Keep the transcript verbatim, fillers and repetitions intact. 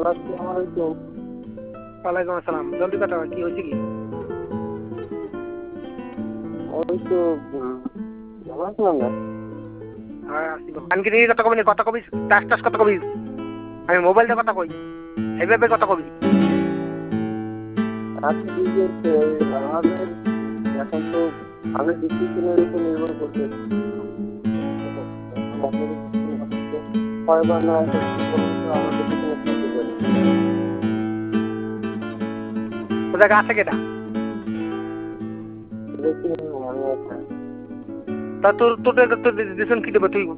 ওয়ালাইকুম আসসালাম। জলদি কথা কও, কি হয়েছে কি? ওই তো ভালো আছিলাম না। হ্যাঁ আসিব। কানকি দিয়ে কথা কবি না, কথা কবি টাস টাস কথা কবি। আমি মোবাইল দিয়ে কথা কই, এইভাবে কথা কবি। আজকে কি হচ্ছে আমাদের এখন তো আমাদের ডিসিশনের উপর নির্ভর করছে হয় বা না হয় আমাদের ডিসিশন থাকতে পারে। তো জায়গা আছে কেটা? দেখি আমি একটা তা তোর তোর তোর ডিসিশন কি দেবে তুই?